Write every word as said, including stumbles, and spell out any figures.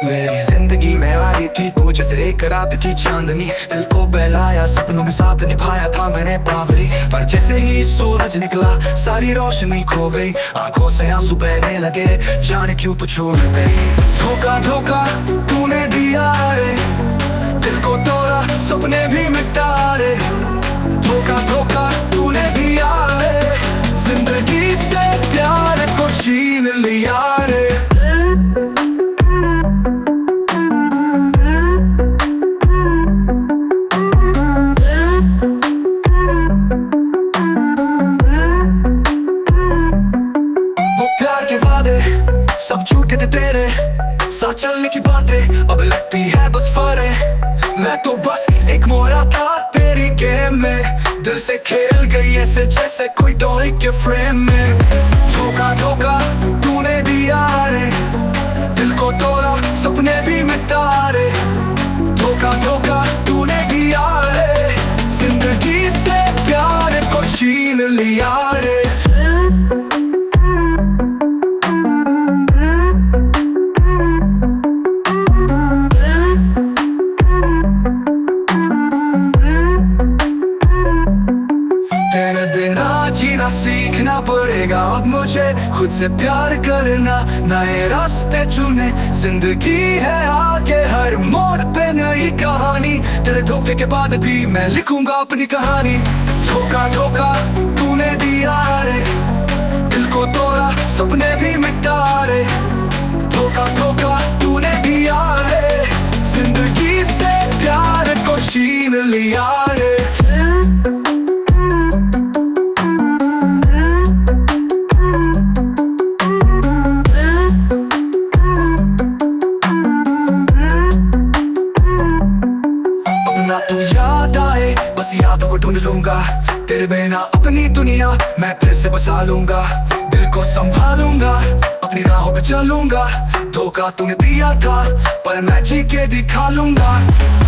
मेरी जिंदगी में आ रही थी तू जैसे एक रात की चांदनी, दिल को बहलाया, सपनों में साथ निभाया था मैंने बावरी। पर जैसे ही सूरज निकला सारी रोशनी खो गई, आंखों से आंसू बहने लगे, जाने क्यों तू छोड़ गई। धोखा धोखा तूने दिया रे, दिल को तोड़ा, सपने भी मिटा रे। धोखा धोखा तूने दिया रे, जिंदगी से प्यार को छीन लिया रे। सब झूठे थे तेरे साथ चलने की बातें, अब लगती है बस फारे। मैं तो बस एक मोरा था तेरी गेम में, दिल से खेल गई ऐसे जैसे कोई डॉल के फ्रेम में। धोखा धोखा तूने दिया रे, दिल को तोड़ा, सपने भी मिटा रे। धोखा धोखा तूने दिया रे, जिंदगी से प्यार को छीन लिया रे। तेरे बिना जीना सीखना पड़ेगा अब मुझे, खुद से प्यार करना, नए रास्ते चुने। जिंदगी है आगे हर मोड़ पे नई कहानी, तेरे धोखे के बाद भी मैं लिखूंगा अपनी कहानी। धोखा धोखा तूने दिया रे, दिल को तोड़ा, सपने भी मिटा रे। धोखा धोखा तूने दिया रे, जिंदगी से प्यार को छीन लिया रे। तू याद आए बस यादों को ढूंढ लूंगा, तेरे बिना अपनी दुनिया मैं फिर से बसा लूंगा। दिल को संभालूंगा, अपनी राहों पे चलूंगा। धोखा तूने दिया था पर मैं जी के दिखा लूंगा।